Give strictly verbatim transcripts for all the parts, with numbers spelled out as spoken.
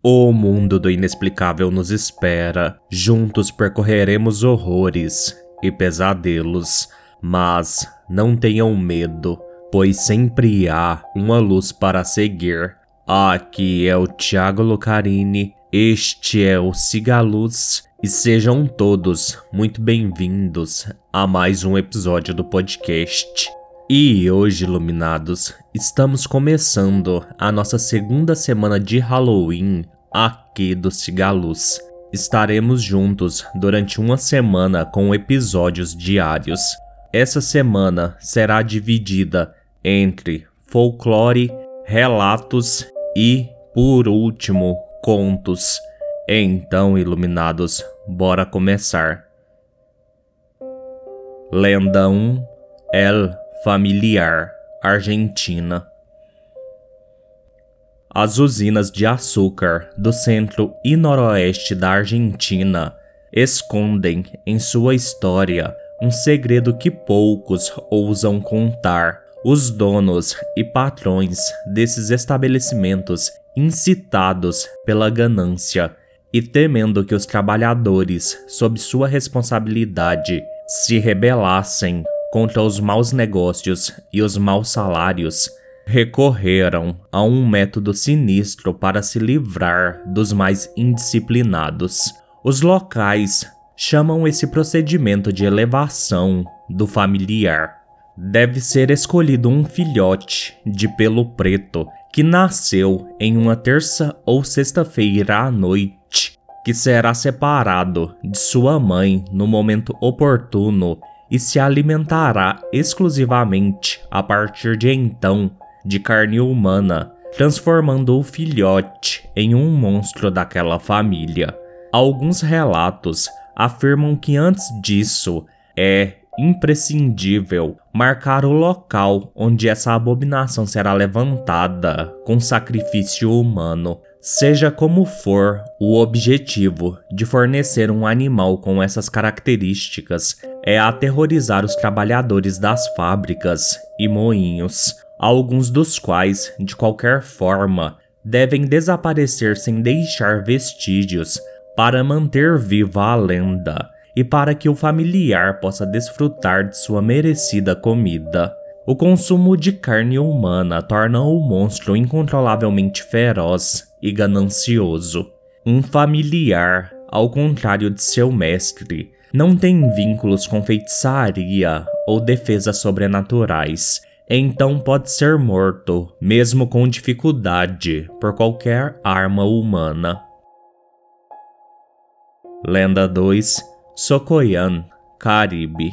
O mundo do inexplicável nos espera. Juntos percorreremos horrores e pesadelos. Mas não tenham medo, pois sempre há uma luz para seguir. Aqui é o Thiago Lucarini, este é o Sigaluz e sejam todos muito bem-vindos a mais um episódio do podcast. E hoje, iluminados, estamos começando a nossa segunda semana de Halloween aqui do Sigaluz. Estaremos juntos durante uma semana com episódios diários. Essa semana será dividida entre folclore, relatos e, por último, contos. Então, iluminados, bora começar. Lenda um, El Familiar, Argentina. As usinas de açúcar do centro e noroeste da Argentina escondem em sua história um segredo que poucos ousam contar. Os donos e patrões desses estabelecimentos, incitados pela ganância e temendo que os trabalhadores, sob sua responsabilidade, se rebelassem contra os maus negócios e os maus salários, recorreram a um método sinistro para se livrar dos mais indisciplinados. Os locais chamam esse procedimento de elevação do familiar. Deve ser escolhido um filhote de pelo preto que nasceu em uma terça ou sexta-feira à noite, que será separado de sua mãe no momento oportuno e se alimentará exclusivamente a partir de então de carne humana, transformando o filhote em um monstro daquela família. Alguns relatos afirmam que antes disso é imprescindível marcar o local onde essa abominação será levantada com sacrifício humano. Seja como for, o objetivo de fornecer um animal com essas características é aterrorizar os trabalhadores das fábricas e moinhos, alguns dos quais, de qualquer forma, devem desaparecer sem deixar vestígios para manter viva a lenda e para que o familiar possa desfrutar de sua merecida comida. O consumo de carne humana torna o monstro incontrolavelmente feroz e ganancioso. Um familiar, ao contrário de seu mestre, não tem vínculos com feitiçaria ou defesas sobrenaturais, então pode ser morto, mesmo com dificuldade, por qualquer arma humana. Lenda dois, Socoyan, Caribe.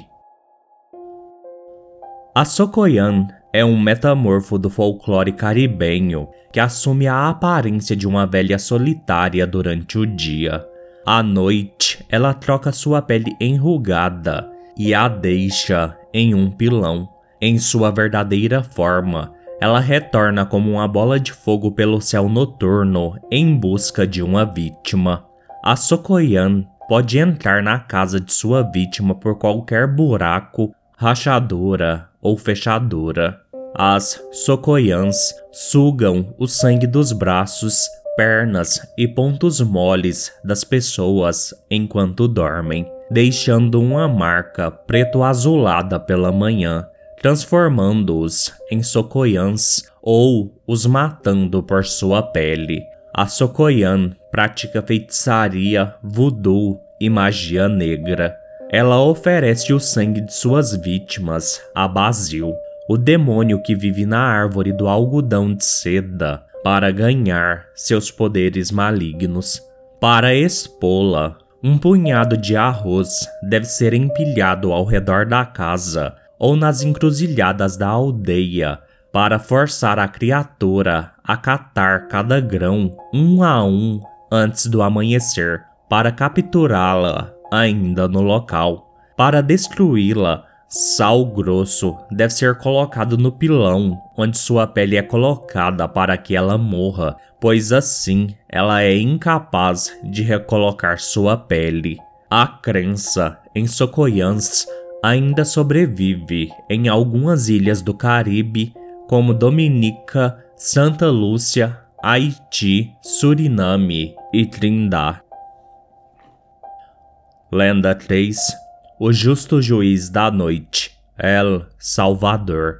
A Socoyan é um metamorfo do folclore caribenho que assume a aparência de uma velha solitária durante o dia. À noite, ela troca sua pele enrugada e a deixa em um pilão. Em sua verdadeira forma, ela retorna como uma bola de fogo pelo céu noturno em busca de uma vítima. A Socoyan pode entrar na casa de sua vítima por qualquer buraco, rachadura ou fechadura. As Socoyans sugam o sangue dos braços, pernas e pontos moles das pessoas enquanto dormem, deixando uma marca preto-azulada pela manhã, transformando-os em Socoyans ou os matando por sua pele. A Socoyan pratica feitiçaria, voodoo e magia negra. Ela oferece o sangue de suas vítimas a Bazil, o demônio que vive na árvore do algodão de seda, para ganhar seus poderes malignos. Para expô-la, um punhado de arroz deve ser empilhado ao redor da casa ou nas encruzilhadas da aldeia, para forçar a criatura a catar cada grão um a um antes do amanhecer, para capturá-la ainda no local. Para destruí-la, sal grosso deve ser colocado no pilão onde sua pele é colocada para que ela morra, pois assim ela é incapaz de recolocar sua pele. A crença em Socoyans ainda sobrevive em algumas ilhas do Caribe, como Dominica, Santa Lúcia Haiti, Suriname e Trindade. Lenda três. O Justo Juiz da Noite, El Salvador.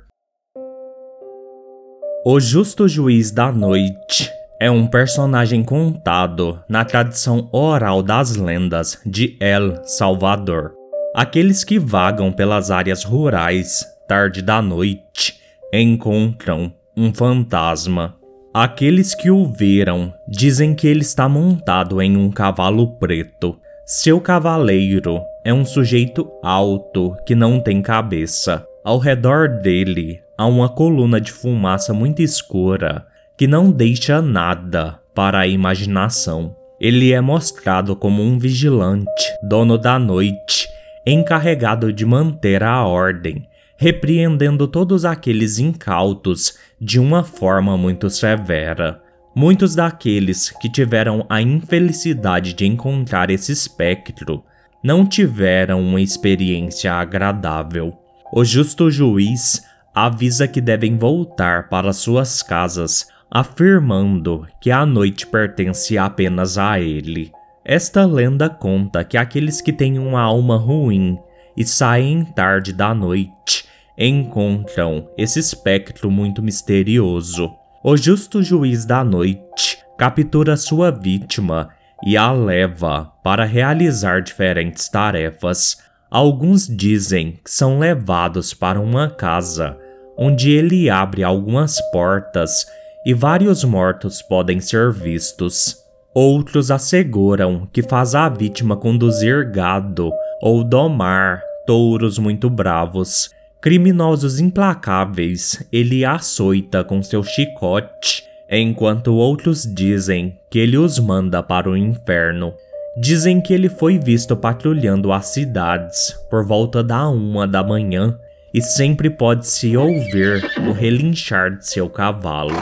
O Justo Juiz da Noite é um personagem contado na tradição oral das lendas de El Salvador. Aqueles que vagam pelas áreas rurais, tarde da noite, encontram um fantasma. Aqueles que o viram dizem que ele está montado em um cavalo preto. Seu cavaleiro é um sujeito alto que não tem cabeça. Ao redor dele há uma coluna de fumaça muito escura que não deixa nada para a imaginação. Ele é mostrado como um vigilante, dono da noite, encarregado de manter a ordem, repreendendo todos aqueles incautos de uma forma muito severa. Muitos daqueles que tiveram a infelicidade de encontrar esse espectro não tiveram uma experiência agradável. O justo juiz avisa que devem voltar para suas casas, afirmando que a noite pertence apenas a ele. Esta lenda conta que aqueles que têm uma alma ruim e saem tarde da noite encontram esse espectro muito misterioso. O justo juiz da noite captura sua vítima e a leva para realizar diferentes tarefas. Alguns dizem que são levados para uma casa, onde ele abre algumas portas e vários mortos podem ser vistos. Outros asseguram que faz a vítima conduzir gado ou domar touros muito bravos. Criminosos implacáveis ele açoita com seu chicote, enquanto outros dizem que ele os manda para o inferno. Dizem que ele foi visto patrulhando as cidades por volta da uma da manhã e sempre pode-se ouvir o relinchar de seu cavalo.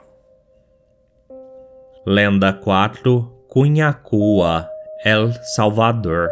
Lenda quatro. Cunhacua, El Salvador.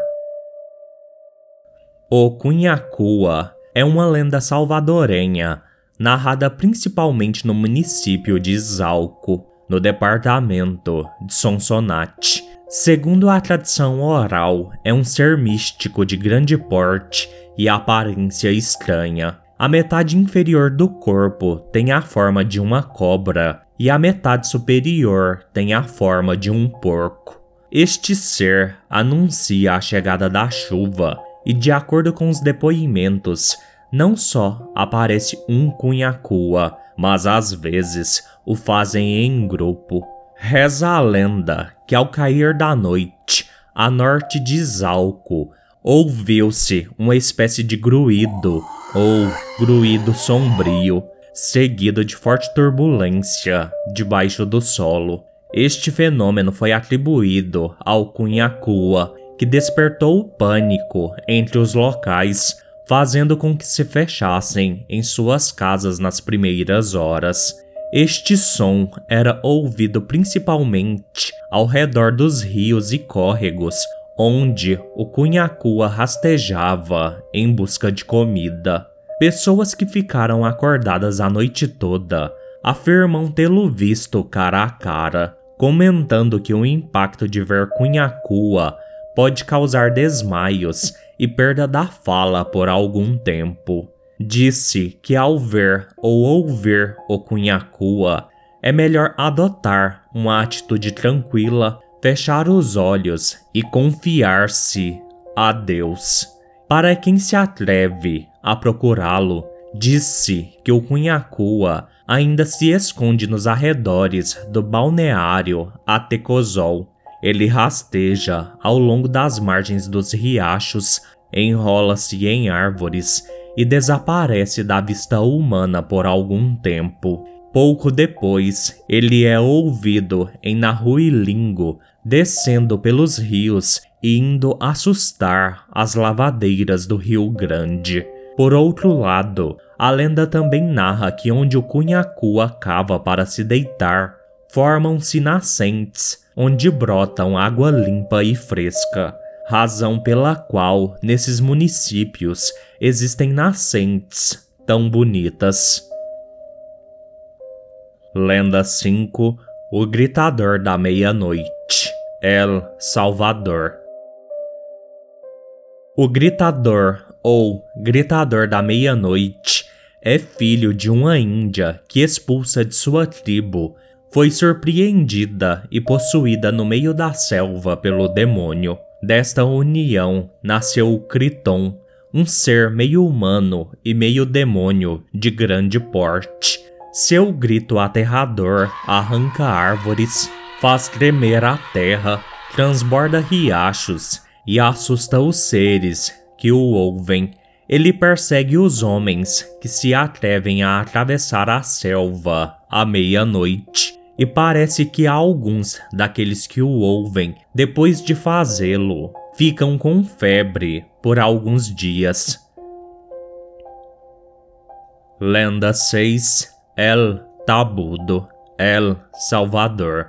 O Cunhacua é uma lenda salvadorenha, narrada principalmente no município de Izalco, no departamento de Sonsonate. Segundo a tradição oral, é um ser místico de grande porte e aparência estranha. A metade inferior do corpo tem a forma de uma cobra e a metade superior tem a forma de um porco. Este ser anuncia a chegada da chuva e, de acordo com os depoimentos, não só aparece um cunhacua, mas às vezes o fazem em grupo. Reza a lenda que ao cair da noite, a norte de Izalco, ouviu-se uma espécie de gruído ou gruído sombrio, seguido de forte turbulência debaixo do solo. Este fenômeno foi atribuído ao cunhacua, que despertou o pânico entre os locais, fazendo com que se fechassem em suas casas nas primeiras horas. Este som era ouvido principalmente ao redor dos rios e córregos, onde o cunhacua rastejava em busca de comida. Pessoas que ficaram acordadas a noite toda afirmam tê-lo visto cara a cara, comentando que o impacto de ver cunhacua pode causar desmaios e perda da fala por algum tempo. Disse que ao ver ou ouvir o cunhacua, é melhor adotar uma atitude tranquila, fechar os olhos e confiar-se a Deus. Para quem se atreve a procurá-lo, disse que o cunhacua ainda se esconde nos arredores do balneário Atecozol. Ele rasteja ao longo das margens dos riachos, enrola-se em árvores e desaparece da vista humana por algum tempo. Pouco depois, ele é ouvido em Nahuilingo, descendo pelos rios e indo assustar as lavadeiras do Rio Grande. Por outro lado, a lenda também narra que onde o cunhacua cava para se deitar, formam-se nascentes, onde brotam água limpa e fresca, razão pela qual nesses municípios existem nascentes tão bonitas. Lenda cinco. O Gritador da Meia-Noite, El Salvador. O Gritador, ou Gritador da Meia-Noite, é filho de uma índia que, expulsa de sua tribo, foi surpreendida e possuída no meio da selva pelo demônio. Desta união nasceu o Criton, um ser meio humano e meio demônio de grande porte. Seu grito aterrador arranca árvores, faz tremer a terra, transborda riachos e assusta os seres que o ouvem. Ele persegue os homens que se atrevem a atravessar a selva à meia-noite, e parece que alguns daqueles que o ouvem, depois de fazê-lo, ficam com febre por alguns dias. Lenda seis. El Tabudo, El Salvador.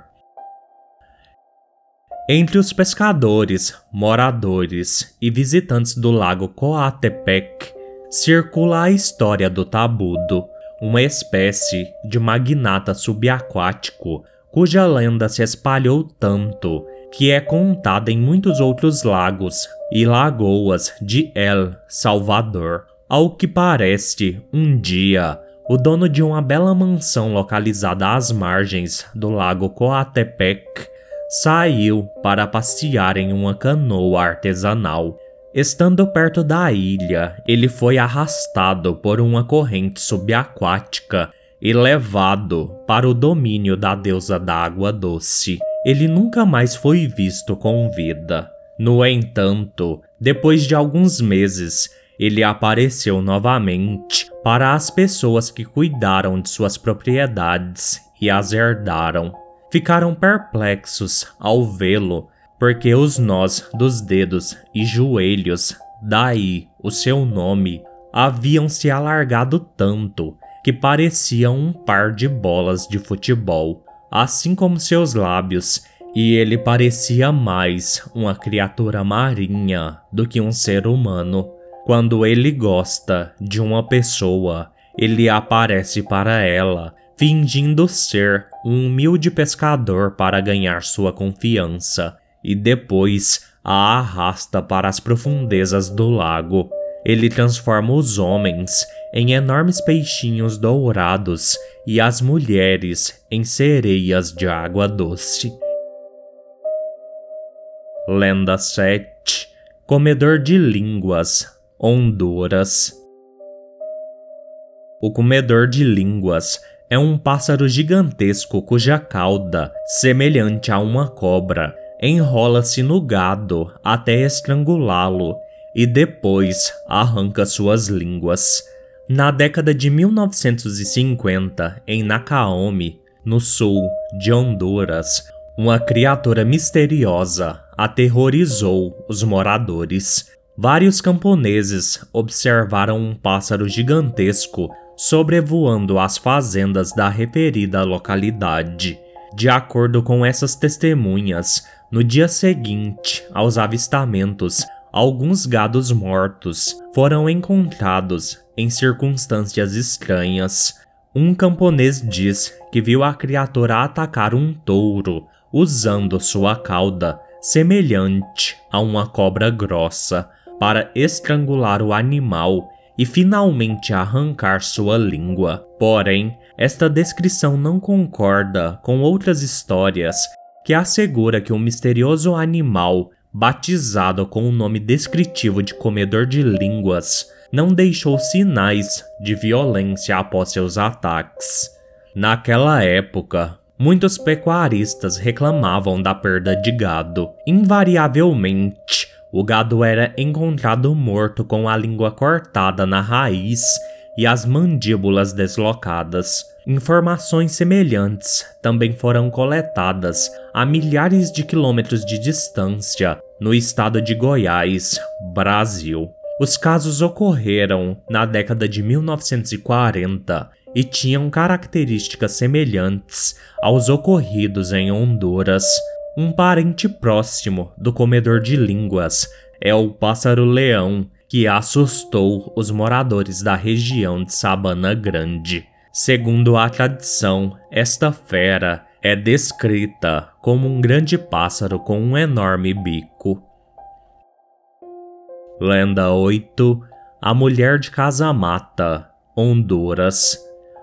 Entre os pescadores, moradores e visitantes do lago Coatepec, circula a história do tabudo, uma espécie de magnata subaquático cuja lenda se espalhou tanto que é contada em muitos outros lagos e lagoas de El Salvador. Ao que parece, um dia, o dono de uma bela mansão localizada às margens do lago Coatepec saiu para passear em uma canoa artesanal. Estando perto da ilha, ele foi arrastado por uma corrente subaquática e levado para o domínio da deusa da água doce. Ele nunca mais foi visto com vida. No entanto, depois de alguns meses, ele apareceu novamente para as pessoas que cuidaram de suas propriedades e as herdaram. Ficaram perplexos ao vê-lo, porque os nós dos dedos e joelhos, daí o seu nome, haviam se alargado tanto que pareciam um par de bolas de futebol, assim como seus lábios, e ele parecia mais uma criatura marinha do que um ser humano. Quando ele gosta de uma pessoa, ele aparece para ela, fingindo ser um humilde pescador para ganhar sua confiança, e depois a arrasta para as profundezas do lago. Ele transforma os homens em enormes peixinhos dourados e as mulheres em sereias de água doce. Lenda sete. Comedor de línguas, Honduras. O comedor de línguas é um pássaro gigantesco cuja cauda, semelhante a uma cobra, enrola-se no gado até estrangulá-lo e depois arranca suas línguas. Na década de mil novecentos e cinquenta, em Nacaome, no sul de Honduras, uma criatura misteriosa aterrorizou os moradores. Vários camponeses observaram um pássaro gigantesco sobrevoando as fazendas da referida localidade. De acordo com essas testemunhas, no dia seguinte aos avistamentos, alguns gados mortos foram encontrados em circunstâncias estranhas. Um camponês diz que viu a criatura atacar um touro usando sua cauda, semelhante a uma cobra grossa, para estrangular o animal e finalmente arrancar sua língua. Porém, esta descrição não concorda com outras histórias que assegura que um misterioso animal, batizado com o nome descritivo de comedor de línguas, não deixou sinais de violência após seus ataques. Naquela época, muitos pecuaristas reclamavam da perda de gado. Invariavelmente, o gado era encontrado morto com a língua cortada na raiz e as mandíbulas deslocadas. Informações semelhantes também foram coletadas a milhares de quilômetros de distância no estado de Goiás, Brasil. Os casos ocorreram na década de mil novecentos e quarenta e tinham características semelhantes aos ocorridos em Honduras. Um parente próximo do comedor de línguas é o pássaro-leão, que assustou os moradores da região de Sabana Grande. Segundo a tradição, esta fera é descrita como um grande pássaro com um enorme bico. Lenda oito. A Mulher de Casamata, Honduras.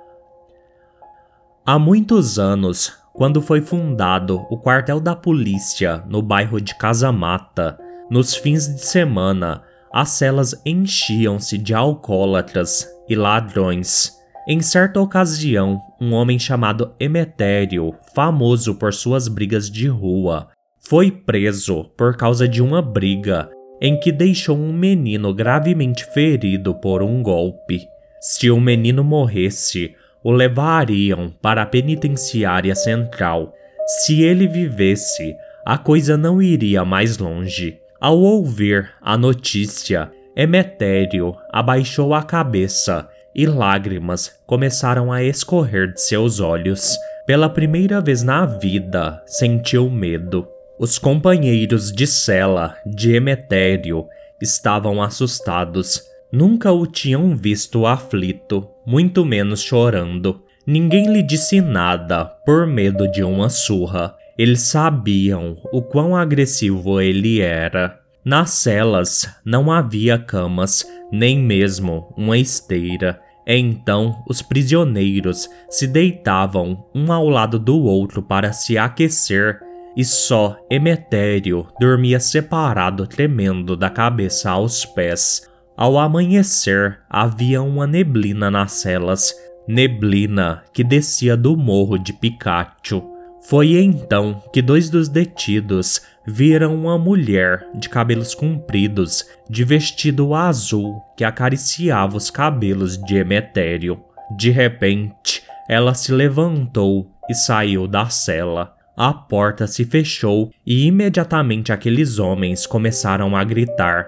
Há muitos anos, quando foi fundado o quartel da polícia no bairro de Casamata, nos fins de semana, as celas enchiam-se de alcoólatras e ladrões. Em certa ocasião, um homem chamado Emetério, famoso por suas brigas de rua, foi preso por causa de uma briga em que deixou um menino gravemente ferido por um golpe. Se o menino morresse, o levariam para a penitenciária central. Se ele vivesse, a coisa não iria mais longe. Ao ouvir a notícia, Emetério abaixou a cabeça e lágrimas começaram a escorrer de seus olhos. Pela primeira vez na vida, sentiu medo. Os companheiros de cela de Emetério estavam assustados. Nunca o tinham visto aflito, muito menos chorando. Ninguém lhe disse nada por medo de uma surra. Eles sabiam o quão agressivo ele era. Nas celas não havia camas, nem mesmo uma esteira. Então os prisioneiros se deitavam um ao lado do outro para se aquecer, e só Emetério dormia separado, tremendo da cabeça aos pés. Ao amanhecer, havia uma neblina nas celas, neblina que descia do morro de Picacho. Foi então que dois dos detidos viram uma mulher de cabelos compridos, de vestido azul, que acariciava os cabelos de Emetério. De repente, ela se levantou e saiu da cela. A porta se fechou e imediatamente aqueles homens começaram a gritar: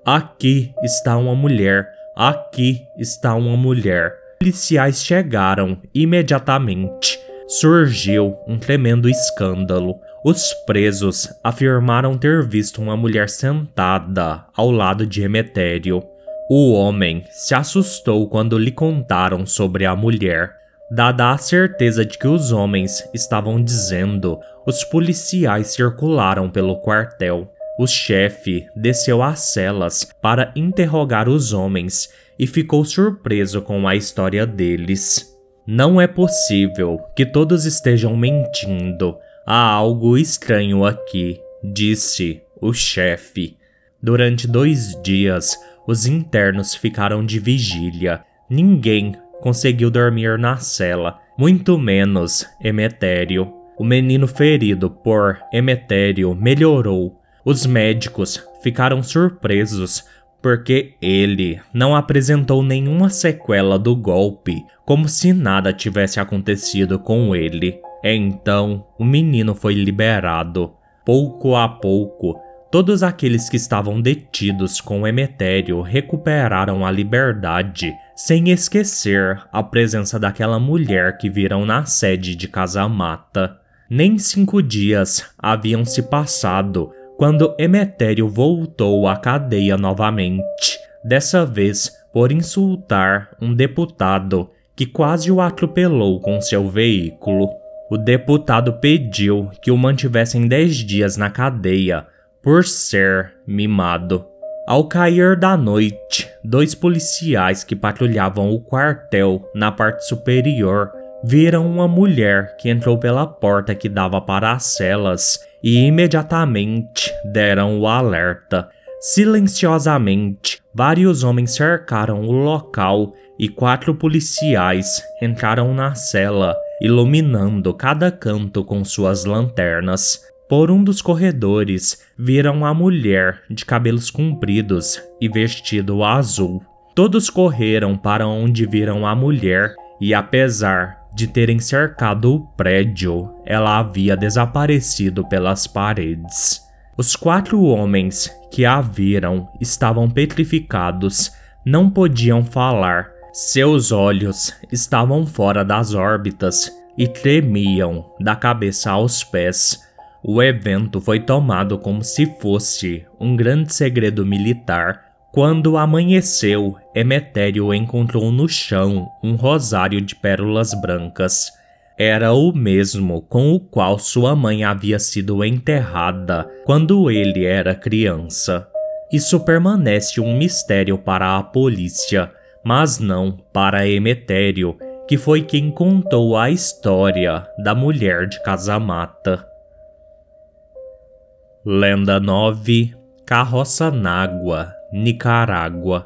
"Aqui está uma mulher! Aqui está uma mulher!" Policiais chegaram imediatamente. Surgiu um tremendo escândalo. Os presos afirmaram ter visto uma mulher sentada ao lado de Emetério. O homem se assustou quando lhe contaram sobre a mulher. Dada a certeza de que os homens estavam dizendo, os policiais circularam pelo quartel. O chefe desceu às celas para interrogar os homens e ficou surpreso com a história deles. "Não é possível que todos estejam mentindo. Há algo estranho aqui", disse o chefe. Durante dois dias, os internos ficaram de vigília. Ninguém conseguiu dormir na cela, muito menos Emetério. O menino ferido por Emetério melhorou. Os médicos ficaram surpresos porque ele não apresentou nenhuma sequela do golpe, como se nada tivesse acontecido com ele. Então, o menino foi liberado. Pouco a pouco, todos aqueles que estavam detidos com Emetério recuperaram a liberdade, sem esquecer a presença daquela mulher que viram na sede de Casamata. Nem cinco dias haviam se passado quando Emetério voltou à cadeia novamente, dessa vez por insultar um deputado que quase o atropelou com seu veículo. O deputado pediu que o mantivessem dez dias na cadeia por ser mimado. Ao cair da noite, dois policiais que patrulhavam o quartel na parte superior viram uma mulher que entrou pela porta que dava para as celas e imediatamente deram o alerta. Silenciosamente, vários homens cercaram o local e quatro policiais entraram na cela, iluminando cada canto com suas lanternas. Por um dos corredores, viram a mulher de cabelos compridos e vestido azul. Todos correram para onde viram a mulher e, apesar de terem cercado o prédio, ela havia desaparecido pelas paredes. Os quatro homens que a viram estavam petrificados, não podiam falar. Seus olhos estavam fora das órbitas e tremiam da cabeça aos pés. O evento foi tomado como se fosse um grande segredo militar. Quando amanheceu, Emetério encontrou no chão um rosário de pérolas brancas. era o mesmo com o qual sua mãe havia sido enterrada quando ele era criança. Isso permanece um mistério para a polícia, mas não para Emetério, que foi quem contou a história da mulher de Casamata. Lenda nove. Carroça Nágua, Nicarágua.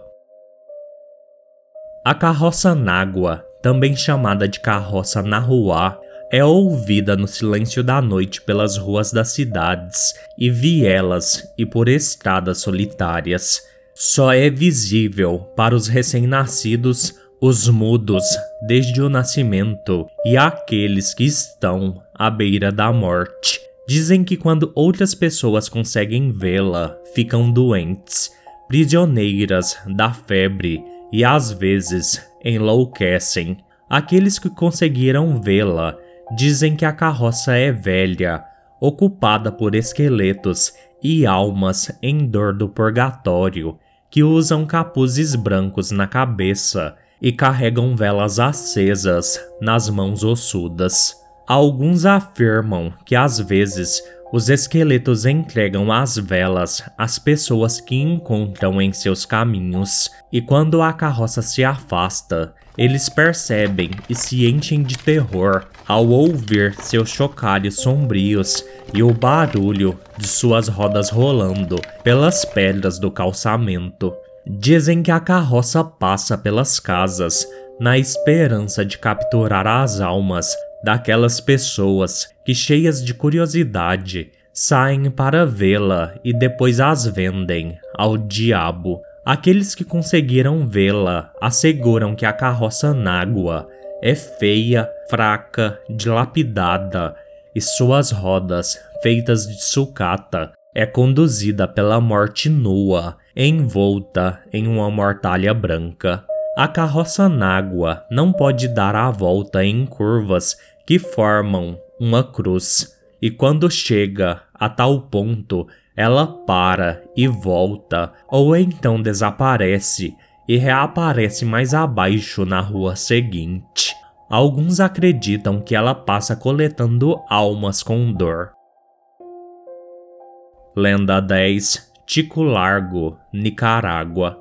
A carroça Nágua, também chamada de carroça Nahuá, é ouvida no silêncio da noite pelas ruas das cidades e vielas e por estradas solitárias. Só é visível para os recém-nascidos, os mudos desde o nascimento e aqueles que estão à beira da morte. Dizem que quando outras pessoas conseguem vê-la, ficam doentes, prisioneiras da febre e às vezes enlouquecem. Aqueles que conseguiram vê-la dizem que a carroça é velha, ocupada por esqueletos e almas em dor do purgatório, que usam capuzes brancos na cabeça e carregam velas acesas nas mãos ossudas. Alguns afirmam que às vezes os esqueletos entregam as velas às pessoas que encontram em seus caminhos, e quando a carroça se afasta, eles percebem e se enchem de terror ao ouvir seus chocalhos sombrios e o barulho de suas rodas rolando pelas pedras do calçamento. Dizem que a carroça passa pelas casas na esperança de capturar as almas daquelas pessoas que, cheias de curiosidade, saem para vê-la e depois as vendem ao diabo. Aqueles que conseguiram vê-la asseguram que a carroça Nágua é feia, fraca, dilapidada e suas rodas, feitas de sucata, é conduzida pela morte nua, envolta em uma mortalha branca. A carroça Nágua não pode dar a volta em curvas que formam uma cruz, e quando chega a tal ponto, ela para e volta, ou então desaparece e reaparece mais abaixo na rua seguinte. Alguns acreditam que ela passa coletando almas com dor. Lenda dez. Tico Largo, Nicarágua.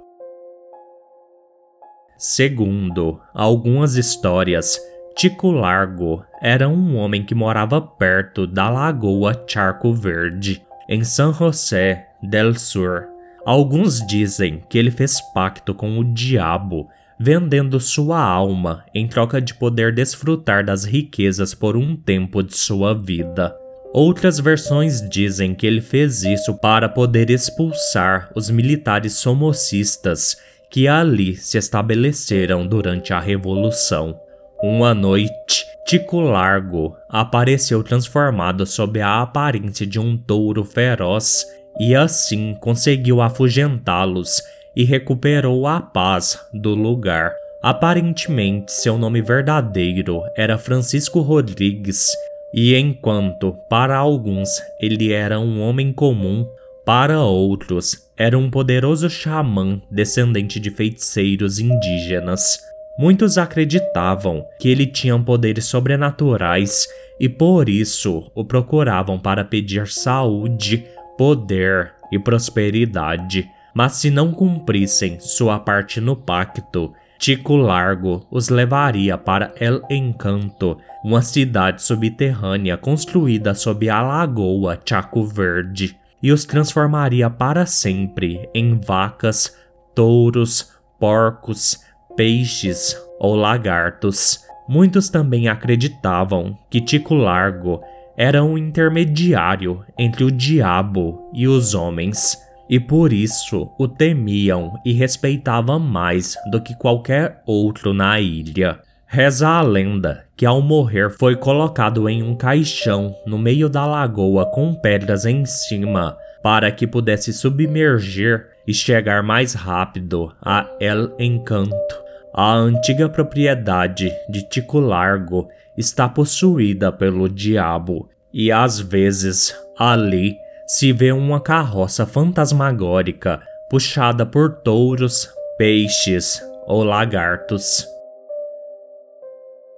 Segundo algumas histórias, Tico Largo era um homem que morava perto da Lagoa Charco Verde, em San José del Sur. Alguns dizem que ele fez pacto com o diabo, vendendo sua alma em troca de poder desfrutar das riquezas por um tempo de sua vida. Outras versões dizem que ele fez isso para poder expulsar os militares somocistas que ali se estabeleceram durante a Revolução. Uma noite, Tico Largo apareceu transformado sob a aparência de um touro feroz e assim conseguiu afugentá-los e recuperou a paz do lugar. Aparentemente, seu nome verdadeiro era Francisco Rodrigues, e enquanto para alguns ele era um homem comum, para outros era um poderoso xamã descendente de feiticeiros indígenas. Muitos acreditavam que ele tinha poderes sobrenaturais e por isso o procuravam para pedir saúde, poder e prosperidade. Mas se não cumprissem sua parte no pacto, Tico Largo os levaria para El Encanto, uma cidade subterrânea construída sob a Lagoa Chaco Verde, e os transformaria para sempre em vacas, touros, porcos, peixes ou lagartos. Muitos também acreditavam que Tico Largo era um intermediário entre o diabo e os homens, e por isso o temiam e respeitavam mais do que qualquer outro na ilha. Reza a lenda que ao morrer foi colocado em um caixão no meio da lagoa com pedras em cima para que pudesse submergir e chegar mais rápido a El Encanto. A antiga propriedade de Tico Largo está possuída pelo diabo e às vezes ali se vê uma carroça fantasmagórica puxada por touros, peixes ou lagartos.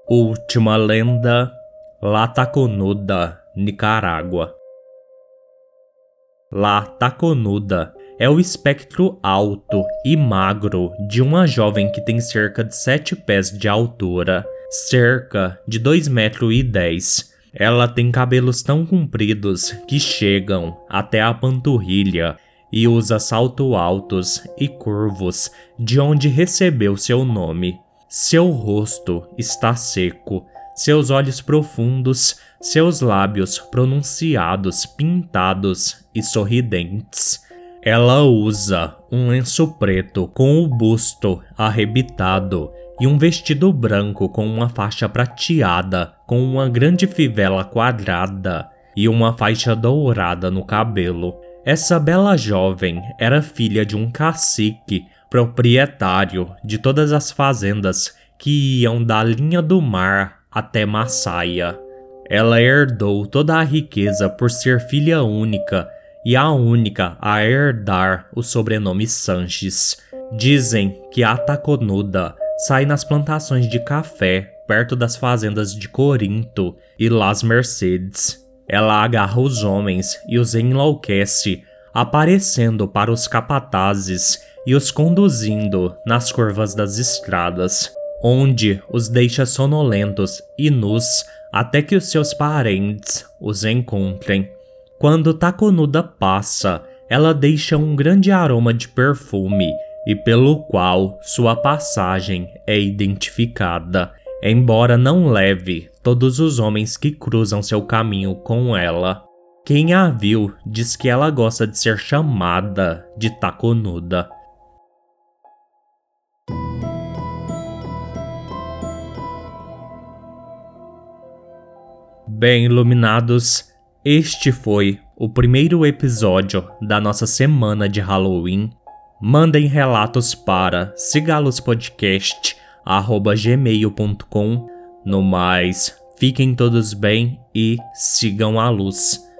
Última lenda, La Taconuda, Nicarágua. La Taconuda é o espectro alto e magro de uma jovem que tem cerca de sete pés de altura, cerca de dois metros e dez. Ela tem cabelos tão compridos que chegam até a panturrilha e usa saltos altos e curvos, de onde recebeu seu nome. Seu rosto está seco, seus olhos profundos, seus lábios pronunciados, pintados e sorridentes. Ela usa um lenço preto com o busto arrebitado e um vestido branco com uma faixa prateada com uma grande fivela quadrada e uma faixa dourada no cabelo. Essa bela jovem era filha de um cacique, proprietário de todas as fazendas que iam da linha do mar até Massaia. Ela herdou toda a riqueza por ser filha única e a única a herdar o sobrenome Sanches. Dizem que a Taconuda sai nas plantações de café perto das fazendas de Corinto e Las Mercedes. Ela agarra os homens e os enlouquece, aparecendo para os capatazes e os conduzindo nas curvas das estradas, onde os deixa sonolentos e nus até que os seus parentes os encontrem. Quando Taconuda passa, ela deixa um grande aroma de perfume e pelo qual sua passagem é identificada, embora não leve todos os homens que cruzam seu caminho com ela. Quem a viu diz que ela gosta de ser chamada de Taconuda. Bem, iluminados, este foi o primeiro episódio da nossa semana de Halloween. Mandem relatos para sigalospodcast arroba gmail ponto com. No mais, fiquem todos bem e sigam a luz.